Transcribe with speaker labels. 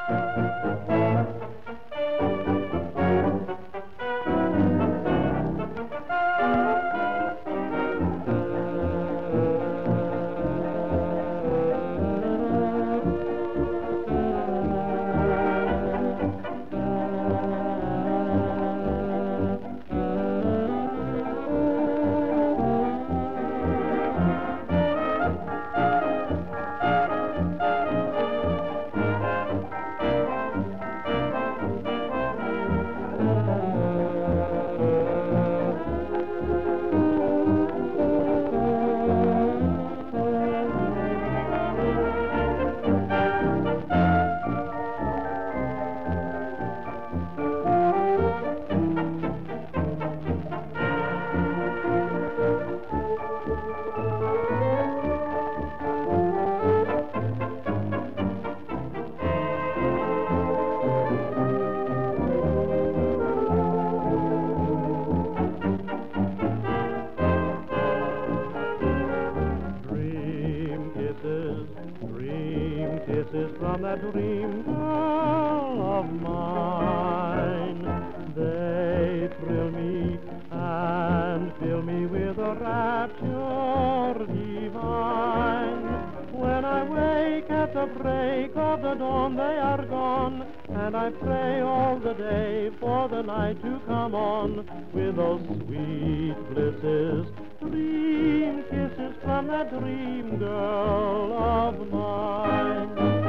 Speaker 1: Dream kisses from that dream girl of mine. They thrill me and fill me with a rapture divine. When I wake at the break of the dawn, they are gone, and I pray all the day for the night to come on with those sweet blisses. Dream kisses from that dream girl of mine.